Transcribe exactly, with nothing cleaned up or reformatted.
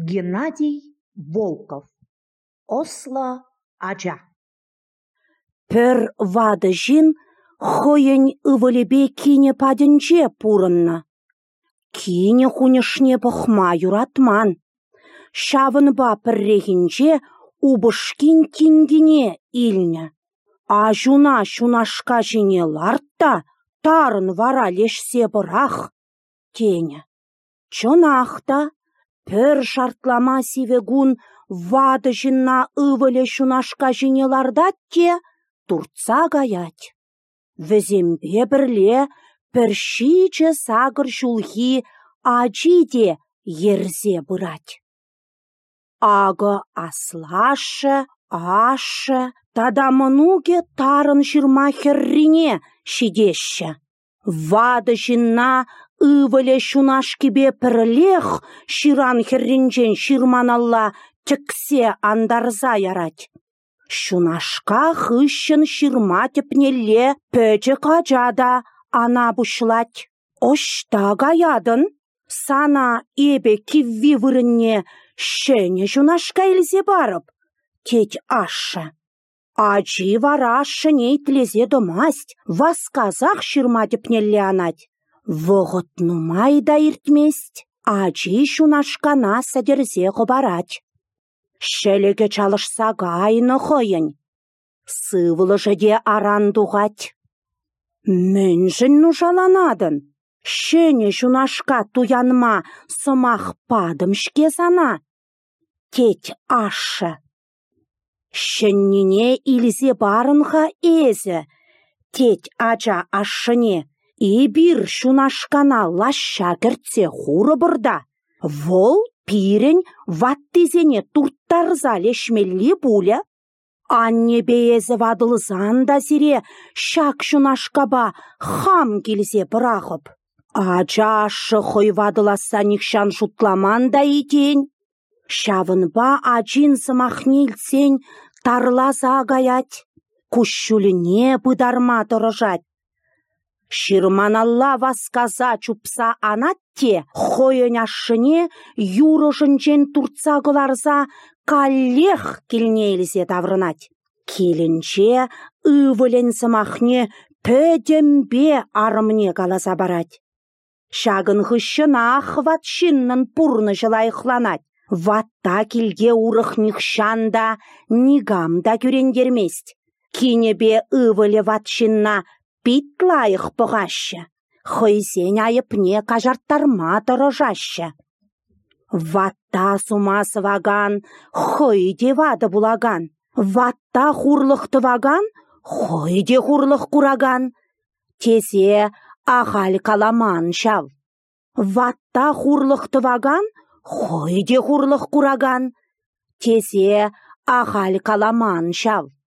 Геннадий Волков. Осло ача. Пір вады жин хойын ывылебе кине падінже пурынна. Кине хунешне бұхма юратман. Шавынба піррегінже убышкин кингине илне. А жуна шунашка жине лартта тарын вара лешсе бұрах. Тене. Чонахта пір шартлама сивегун вады жинна ывыле шунашка жине лардат те турца гаять. Візембе бірле піршиче сагыр жулхи ажиде ерзе бұрать. Ағы аслашы, ашы, тада мұнуге тарын жирма херрине шидеші. Вады жинна ывыле шунашкебе пірлех ширан херринжен ширманалла тіксе андарза ярать. Шунашка хыщын ширма тепнелле пөчі қажада ана бұшлать. Ошта гаядын, сана эбе кивви вырынне шене шунашка илзе барып, теть ашы. Ажи вара шыней тлезе домасть, васказах ширма тепнелле анать. Вғыт нумай да иртместь, ажи шунашкана сәдерзе ғыбарать. Шелеге чалышса гайны хойын. Сывылы жеде аран дуғать. Мен жын нужаланадын. Шене жунашка туянма сымақ падым шке сана. Теть ашы. Шеннине илзе барынға эзі. Теть ача ашыне. И бир шунашкана лаща кіртсе хуры бұрда. Вол пирен ваттезене турттарза лешмелли буля. Анне бейезі вадылзан да зире шак шунашкаба хам келзе бірағып. Ача ашы хой вадыласа никшан шутламан да етен. Шавынба ачин сымахнелсен тарлаза гаять. Кущуліне бұдарма тұрыжать. Ширманалла васказа чупса анатте, хойын ашыне юрышынчен турцағыларза каллех келнейлізе таврынать. Келінче ывылен сымахне пөдембе арымне қаласа барать. Шагын хыщына хватшиннын пурны жылайықланать. Ватта келге урых нихшанда, нигамда күрендермест. Кинебе ывыле ватшинна питлайық бұғашы. Хойзен айыпне кажарттарма тұрыжашы. Ватта сумасы ваган, хойде вады булаган. Ватта хурлықты ваган, хойде хурлық кураган. Тезе ағал каламан шал. Ватта хурлықты ваган, хойде хурлық кураган. Тезе ағал каламан шал.